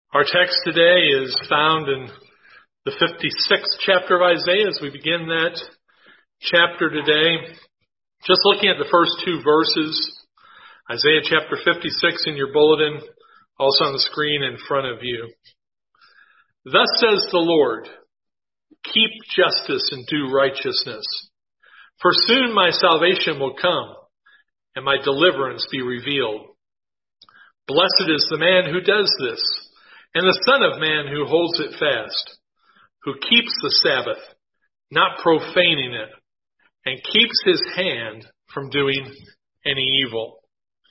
Our text today is found in the 56th chapter of Isaiah as we begin that chapter today. Just looking at the first two verses, Isaiah chapter 56 in your bulletin, also on the screen in front of you. Thus says the Lord, keep justice and do righteousness, for soon my salvation will come and my deliverance be revealed. Blessed is the man who does this, and the Son of Man who holds it fast, who keeps the Sabbath, not profaning it, and keeps his hand from doing any evil.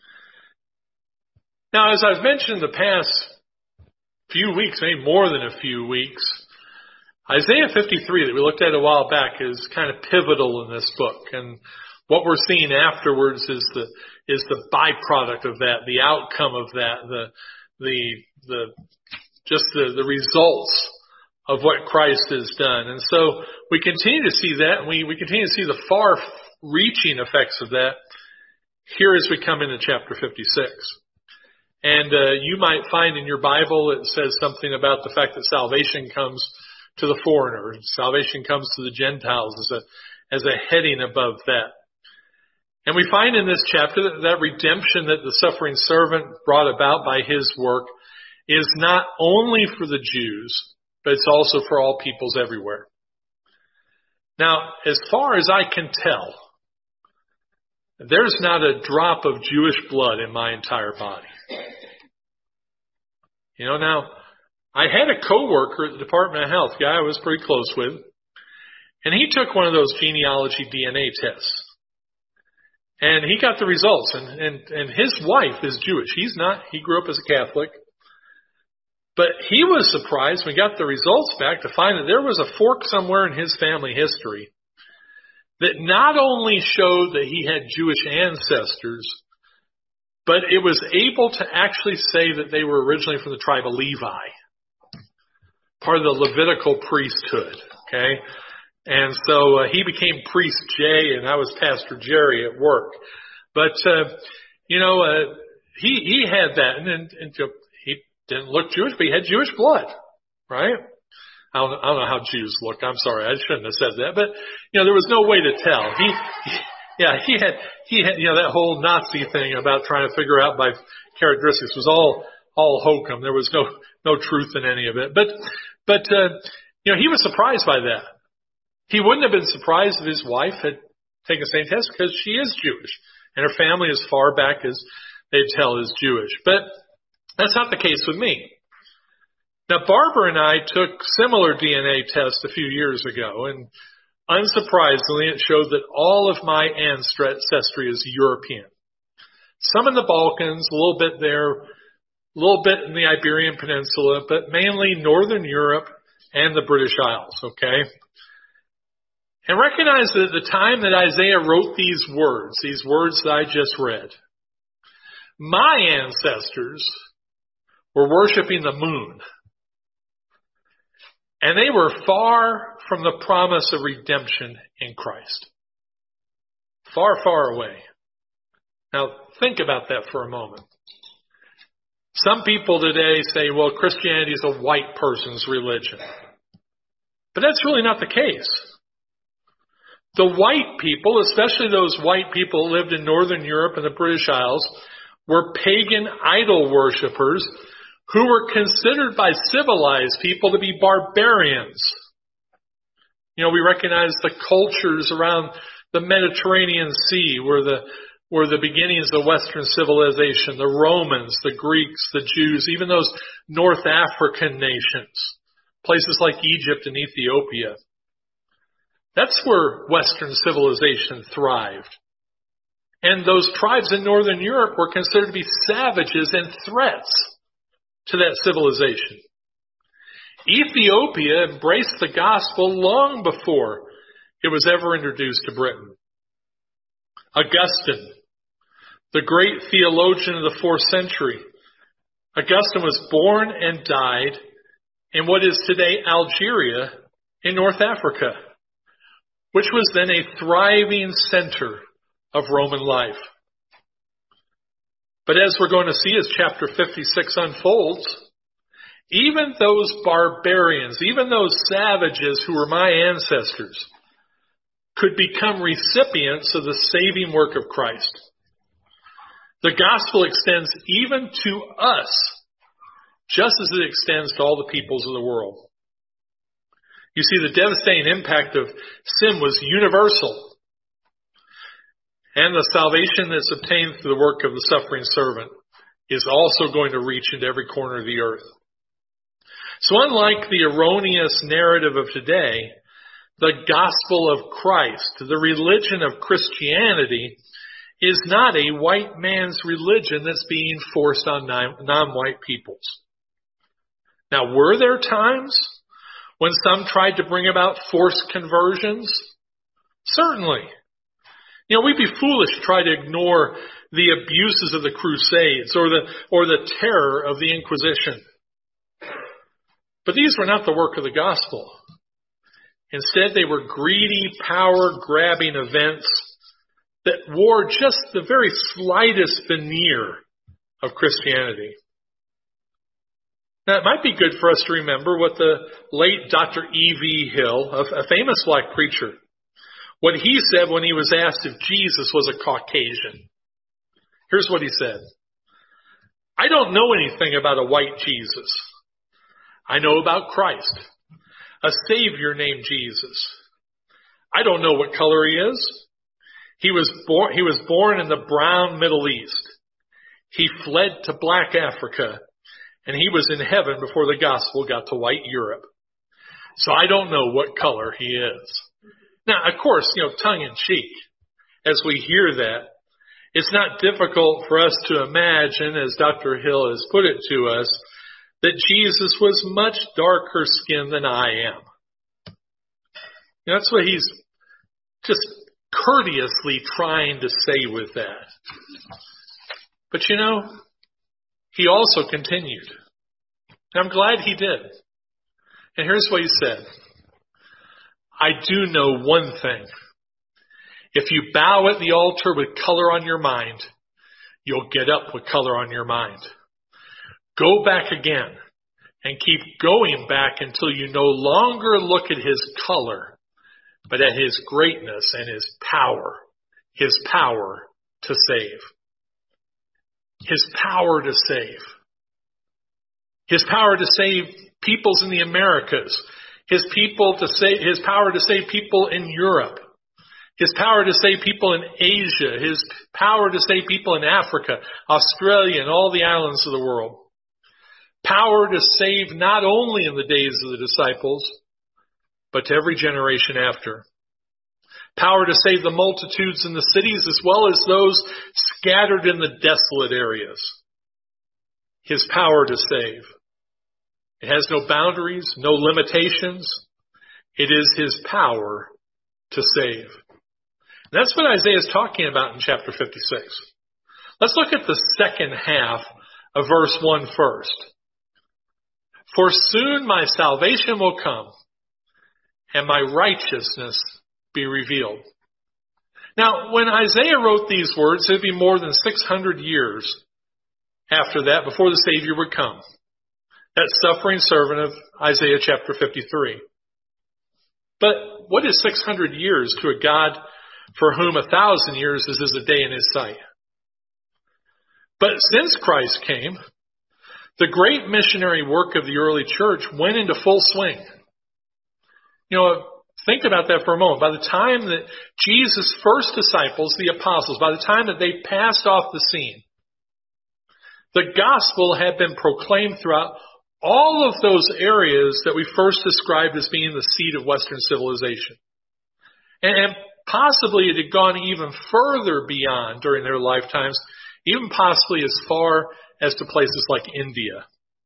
Now, as I've mentioned in the past few weeks, maybe more than a few weeks, Isaiah 53 that we looked at a while back is kind of pivotal in this book. And what we're seeing afterwards is the byproduct of that, the outcome of that, the results of what Christ has done. And so we continue to see that, and we continue to see the far-reaching effects of that here as we come into chapter 56. And you might find in your Bible it says something about the fact that salvation comes to the foreigner. Salvation comes to the Gentiles as a heading above that. And we find in this chapter that redemption that the suffering servant brought about by his work is not only for the Jews, but it's also for all peoples everywhere. Now, as far as I can tell, there's not a drop of Jewish blood in my entire body. Now, I had a coworker at the Department of Health, guy I was pretty close with, and he took one of those genealogy DNA tests. And he got the results, and his wife is Jewish. He's not. He grew up as a Catholic. But he was surprised when we got the results back to find that there was a fork somewhere in his family history that not only showed that he had Jewish ancestors, but it was able to actually say that they were originally from the tribe of Levi, part of the Levitical priesthood, okay? And so he became Priest Jay, and I was Pastor Jerry at work. But, he had that, and he didn't look Jewish, but he had Jewish blood, right? I don't know how Jews look. I'm sorry, I shouldn't have said that. But, there was no way to tell. He had, that whole Nazi thing about trying to figure out by characteristics was all hokum. There was no truth in any of it. But he was surprised by that. He wouldn't have been surprised if his wife had taken the same test because she is Jewish and her family as far back as they'd tell is Jewish. But that's not the case with me. Now, Barbara and I took similar DNA tests a few years ago, and unsurprisingly, it showed that all of my ancestry is European. Some in the Balkans, a little bit there, a little bit in the Iberian Peninsula, but mainly Northern Europe and the British Isles, okay? And recognize that at the time that Isaiah wrote these words that I just read, my ancestors were worshiping the moon. And they were far from the promise of redemption in Christ. Far, far away. Now, think about that for a moment. Some people today say, well, Christianity is a white person's religion. But that's really not the case. The white people, especially those white people who lived in Northern Europe and the British Isles, were pagan idol worshippers who were considered by civilized people to be barbarians. We recognize the cultures around the Mediterranean Sea were the beginnings of Western civilization. The Romans, the Greeks, the Jews, even those North African nations, places like Egypt and Ethiopia. That's where Western civilization thrived. And those tribes in Northern Europe were considered to be savages and threats to that civilization. Ethiopia embraced the gospel long before it was ever introduced to Britain. Augustine, the great theologian of the 4th century, Augustine was born and died in what is today Algeria in North Africa, which was then a thriving center of Roman life. But as we're going to see as chapter 56 unfolds, even those barbarians, even those savages who were my ancestors, could become recipients of the saving work of Christ. The gospel extends even to us, just as it extends to all the peoples of the world. You see, the devastating impact of sin was universal. And the salvation that's obtained through the work of the suffering servant is also going to reach into every corner of the earth. So unlike the erroneous narrative of today, the gospel of Christ, the religion of Christianity, is not a white man's religion that's being forced on non-white peoples. Now, were there times when some tried to bring about forced conversions? Certainly. We'd be foolish to try to ignore the abuses of the Crusades or the terror of the Inquisition. But these were not the work of the gospel. Instead, they were greedy, power-grabbing events that wore just the very slightest veneer of Christianity. Now, it might be good for us to remember what the late Dr. E.V. Hill, a famous black preacher, what he said when he was asked if Jesus was a Caucasian. Here's what he said. I don't know anything about a white Jesus. I know about Christ, a Savior named Jesus. I don't know what color he is. He was born in the brown Middle East. He fled to black Africa, and he was in heaven before the gospel got to white Europe. So I don't know what color he is. Now, of course, tongue in cheek, as we hear that, it's not difficult for us to imagine, as Dr. Hill has put it to us, that Jesus was much darker skinned than I am. That's what he's just courteously trying to say with that. But he also continued. I'm glad he did. And here's what he said. I do know one thing. If you bow at the altar with color on your mind, you'll get up with color on your mind. Go back again and keep going back until you no longer look at his color, but at his greatness and his power to save. His power to save. His power to save peoples in the Americas. His power to save people in Europe. His power to save people in Asia. His power to save people in Africa, Australia, and all the islands of the world. Power to save not only in the days of the disciples, but to every generation after. Power to save the multitudes in the cities as well as those scattered in the desolate areas. His power to save. It has no boundaries, no limitations. It is his power to save. And that's what Isaiah is talking about in chapter 56. Let's look at the second half of verse 1 first. For soon my salvation will come, and my righteousness be revealed. Now, when Isaiah wrote these words, it would be more than 600 years after that, before the Savior would come. That suffering servant of Isaiah chapter 53. But what is 600 years to a God for whom 1,000 years is as a day in his sight? But since Christ came, the great missionary work of the early church went into full swing. Think about that for a moment. By the time that Jesus' first disciples, the apostles, by the time that they passed off the scene, the gospel had been proclaimed throughout all of those areas that we first described as being the seat of Western civilization. And possibly it had gone even further beyond during their lifetimes, even possibly as far as to places like India.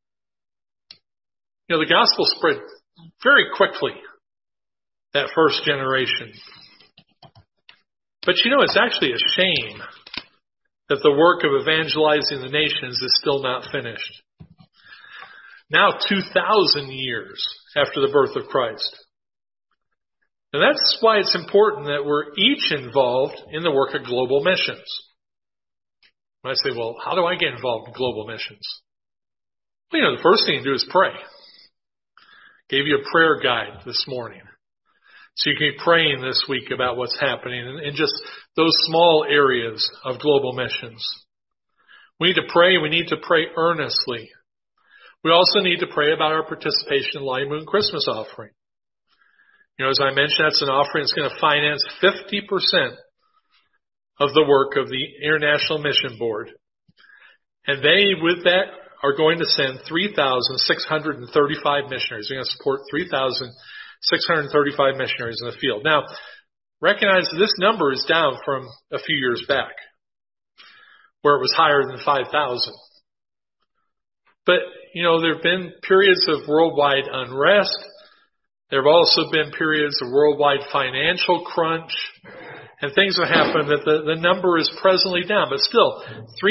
The gospel spread very quickly, that first generation. But it's actually a shame that the work of evangelizing the nations is still not finished. Now 2,000 years after the birth of Christ. And that's why it's important that we're each involved in the work of global missions. I say, well, how do I get involved in global missions? Well, the first thing to do is pray. Gave you a prayer guide this morning. So you can be praying this week about what's happening in just those small areas of global missions. We need to pray. We need to pray earnestly. We also need to pray about our participation in Light Moon Christmas offering. As I mentioned, that's an offering that's going to finance 50% of the work of the International Mission Board. And they, with that, are going to send 3,635 missionaries. They're going to support 3,635 missionaries in the field. Now, recognize that this number is down from a few years back, where it was higher than 5,000. But, there have been periods of worldwide unrest. There have also been periods of worldwide financial crunch. And things have happened that the number is presently down. But still,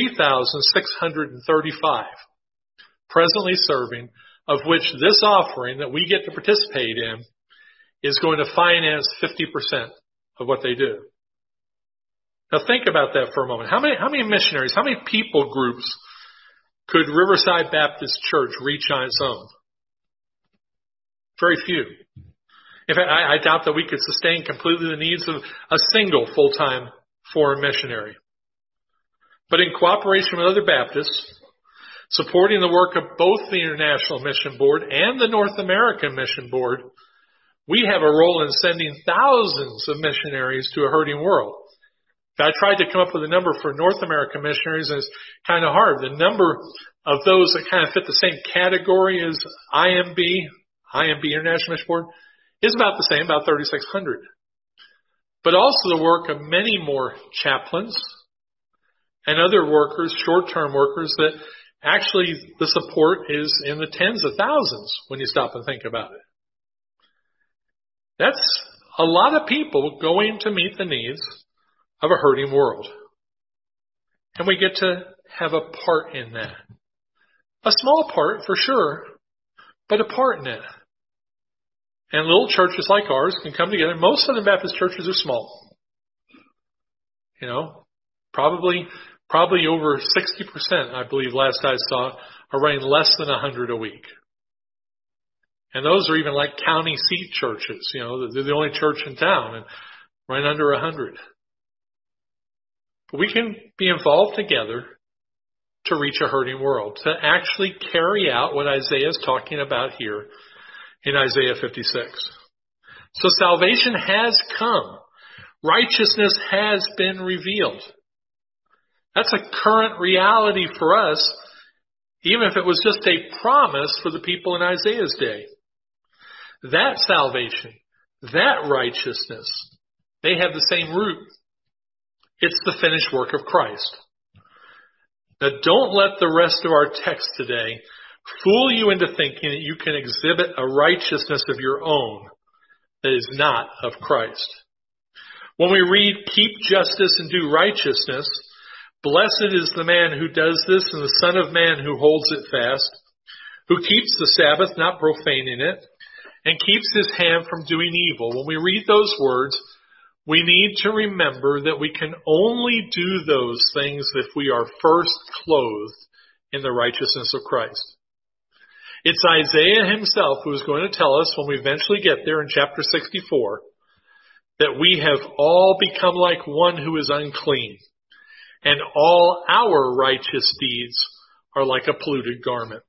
3,635 presently serving, of which this offering that we get to participate in is going to finance 50% of what they do. Now think about that for a moment. How many missionaries, how many people groups could Riverside Baptist Church reach on its own? Very few. In fact, I doubt that we could sustain completely the needs of a single full-time foreign missionary. But in cooperation with other Baptists, supporting the work of both the International Mission Board and the North American Mission Board, we have a role in sending thousands of missionaries to a hurting world. I tried to come up with a number for North American missionaries, and it's kind of hard. The number of those that kind of fit the same category as IMB, International Mission Board, is about the same, about 3,600. But also the work of many more chaplains and other workers, short-term workers, that actually the support is in the tens of thousands when you stop and think about it. That's a lot of people going to meet the needs of a hurting world. And we get to have a part in that. A small part for sure, but a part in it. And little churches like ours can come together. Most Southern Baptist churches are small. Probably over 60%, I believe, last I saw, are running less than 100 a week. And those are even like county seat churches. They're the only church in town and right under 100. But we can be involved together to reach a hurting world, to actually carry out what Isaiah is talking about here in Isaiah 56. So salvation has come. Righteousness has been revealed. That's a current reality for us, even if it was just a promise for the people in Isaiah's day. That salvation, that righteousness, they have the same root. It's the finished work of Christ. Now, don't let the rest of our text today fool you into thinking that you can exhibit a righteousness of your own that is not of Christ. When we read, keep justice and do righteousness, blessed is the man who does this and the Son of Man who holds it fast, who keeps the Sabbath, not profaning it, and keeps his hand from doing evil. When we read those words, we need to remember that we can only do those things if we are first clothed in the righteousness of Christ. It's Isaiah himself who is going to tell us when we eventually get there in chapter 64 that we have all become like one who is unclean, and all our righteous deeds are like a polluted garment.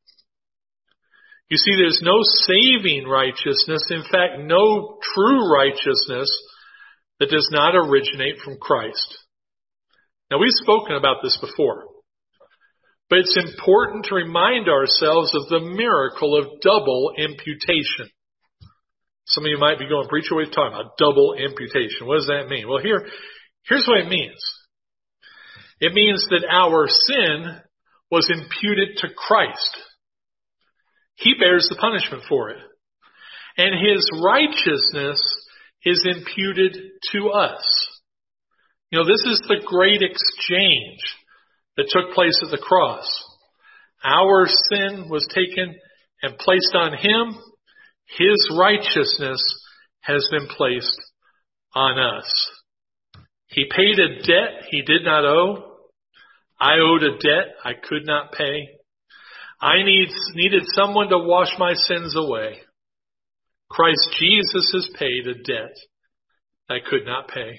You see, there's no saving righteousness, in fact, no true righteousness that does not originate from Christ. Now, we've spoken about this before, but it's important to remind ourselves of the miracle of double imputation. Some of you might be going, preacher, what are you talking about? Double imputation. What does that mean? Well, here's what it means. It means that our sin was imputed to Christ. He bears the punishment for it. And his righteousness is imputed to us. This is the great exchange that took place at the cross. Our sin was taken and placed on him. His righteousness has been placed on us. He paid a debt he did not owe. I owed a debt I could not pay. I needed someone to wash my sins away. Christ Jesus has paid a debt I could not pay.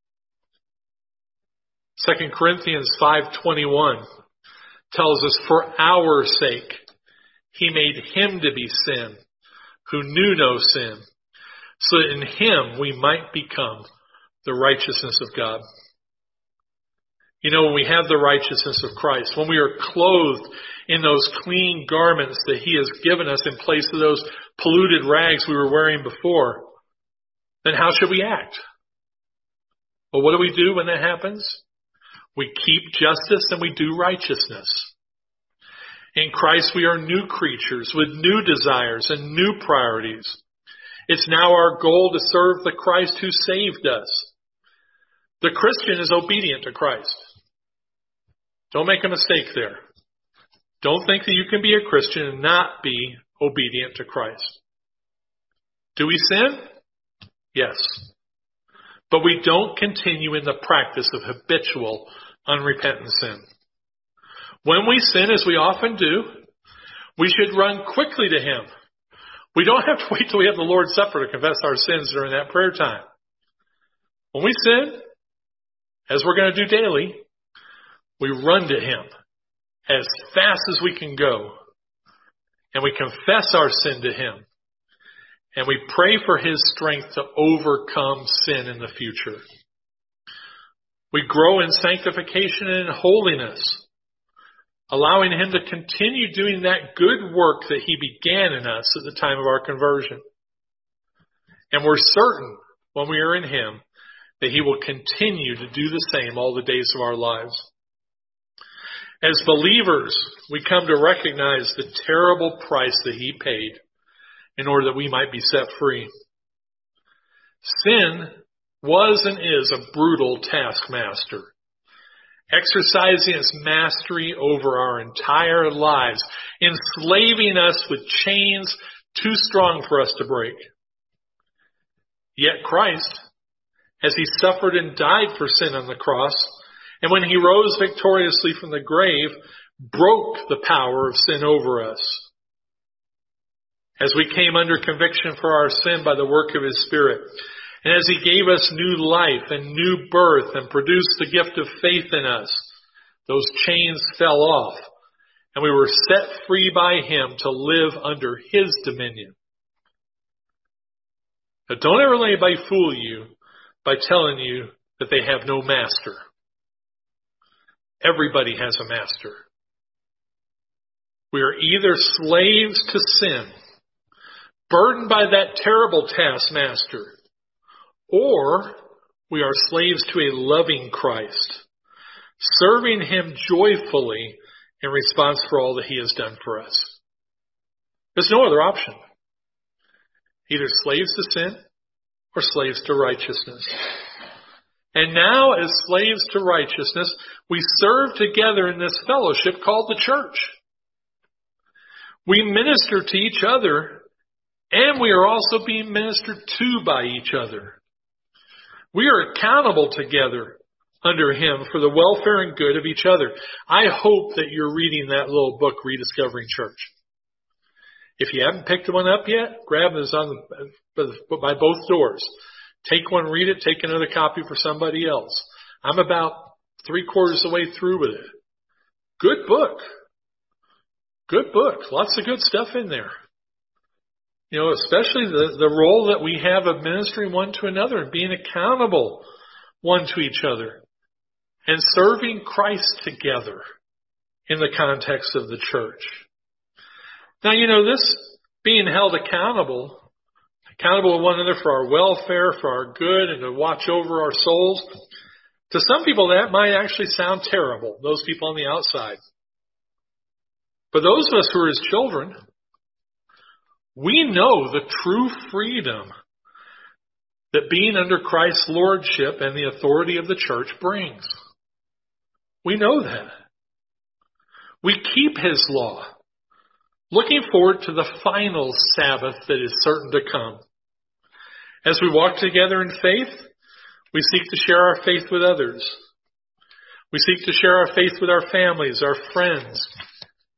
2 Corinthians 5:21 tells us, for our sake, he made him to be sin, who knew no sin, so that in him we might become the righteousness of God. You know, when we have the righteousness of Christ, when we are clothed in those clean garments that he has given us in place of those polluted rags we were wearing before, then how should we act? Well, what do we do when that happens? We keep justice and we do righteousness. In Christ, we are new creatures with new desires and new priorities. It's now our goal to serve the Christ who saved us. The Christian is obedient to Christ. Don't make a mistake there. Don't think that you can be a Christian and not be obedient to Christ. Do we sin? Yes. But we don't continue in the practice of habitual, unrepentant sin. When we sin, as we often do, we should run quickly to him. We don't have to wait till we have the Lord's Supper to confess our sins during that prayer time. When we sin, as we're going to do daily, we run to him as fast as we can go. And we confess our sin to him. And we pray for his strength to overcome sin in the future. We grow in sanctification and in holiness, allowing him to continue doing that good work that he began in us at the time of our conversion. And we're certain when we are in him that he will continue to do the same all the days of our lives. As believers, we come to recognize the terrible price that he paid in order that we might be set free. Sin was and is a brutal taskmaster, exercising its mastery over our entire lives, enslaving us with chains too strong for us to break. Yet Christ, as he suffered and died for sin on the cross, and when he rose victoriously from the grave, broke the power of sin over us. As we came under conviction for our sin by the work of his Spirit, and as he gave us new life and new birth and produced the gift of faith in us, those chains fell off, and we were set free by him to live under his dominion. Now, don't ever let anybody fool you by telling you that they have no master. Everybody has a master. We are either slaves to sin, burdened by that terrible taskmaster, or we are slaves to a loving Christ, serving him joyfully in response for all that he has done for us. There's no other option. Either slaves to sin or slaves to righteousness. And now, as slaves to righteousness, we serve together in this fellowship called the church. We minister to each other, and we are also being ministered to by each other. We are accountable together under him for the welfare and good of each other. I hope that you're reading that little book, Rediscovering Church. If you haven't picked one up yet, grab it by both doors. Take one, read it, take another copy for somebody else. I'm about 3/4 of the way through with it. Good book. Good book. Lots of good stuff in there. You know, especially the role that we have of ministering one to another and being accountable one to each other and serving Christ together in the context of the church. Now, you know, this being held accountable to one another for our welfare, for our good, and to watch over our souls, to some people that might actually sound terrible, those people on the outside. For those of us who are his children, we know the true freedom that being under Christ's lordship and the authority of the church brings. We know that. We keep his law, looking forward to the final Sabbath that is certain to come. As we walk together in faith, we seek to share our faith with others. We seek to share our faith with our families, our friends,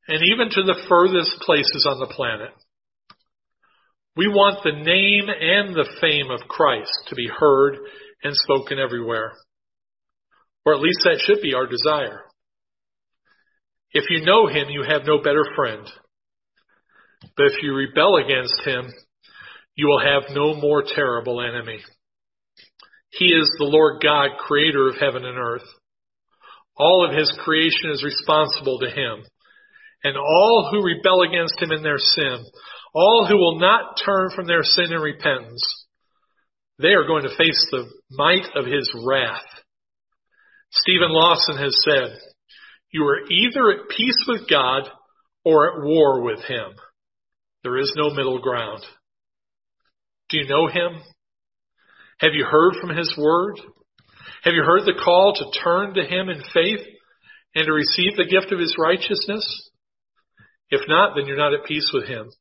and even to the furthest places on the planet. We want the name and the fame of Christ to be heard and spoken everywhere. Or at least that should be our desire. If you know him, you have no better friend. But if you rebel against him, you will have no more terrible enemy. He is the Lord God, creator of heaven and earth. All of his creation is responsible to him. And all who rebel against him in their sin, all who will not turn from their sin in repentance, they are going to face the might of his wrath. Stephen Lawson has said, you are either at peace with God or at war with him. There is no middle ground. Do you know him? Have you heard from his word? Have you heard the call to turn to him in faith and to receive the gift of his righteousness? If not, then you're not at peace with him.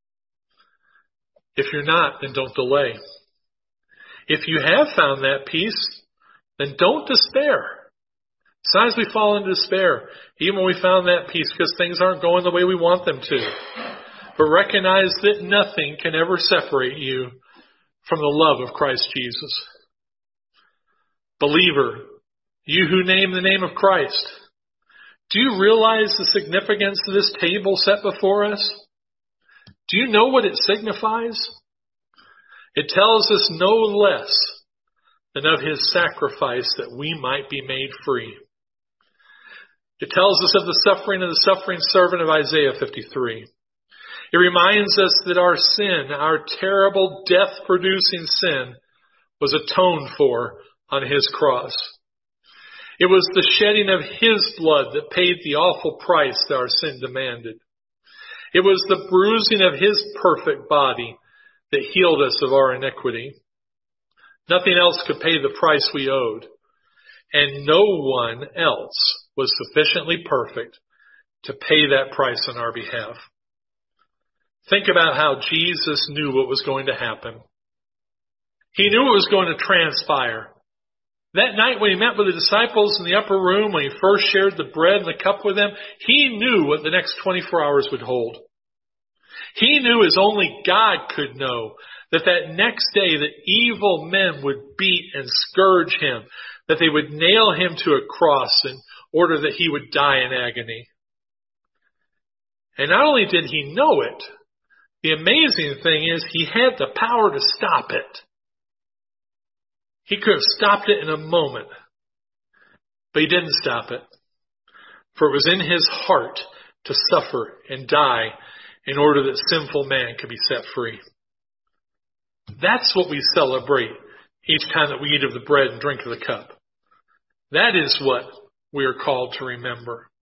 If you're not, then don't delay. If you have found that peace, then don't despair. Sometimes we fall into despair, even when we found that peace, because things aren't going the way we want them to. But recognize that nothing can ever separate you from the love of Christ Jesus. Believer, you who name the name of Christ, do you realize the significance of this table set before us? Do you know what it signifies? It tells us no less than of his sacrifice that we might be made free. It tells us of the suffering servant of Isaiah 53. It reminds us that our sin, our terrible death-producing sin, was atoned for on his cross. It was the shedding of his blood that paid the awful price that our sin demanded. It was the bruising of his perfect body that healed us of our iniquity. Nothing else could pay the price we owed, and no one else was sufficiently perfect to pay that price on our behalf. Think about how Jesus knew what was going to happen. He knew what was going to transpire. That night when he met with the disciples in the upper room, when he first shared the bread and the cup with them, he knew what the next 24 hours would hold. He knew, as only God could know, that next day that evil men would beat and scourge him, that they would nail him to a cross in order that he would die in agony. And not only did he know it, the amazing thing is he had the power to stop it. He could have stopped it in a moment, but he didn't stop it. For it was in his heart to suffer and die in order that sinful man could be set free. That's what we celebrate each time that we eat of the bread and drink of the cup. That is what we are called to remember.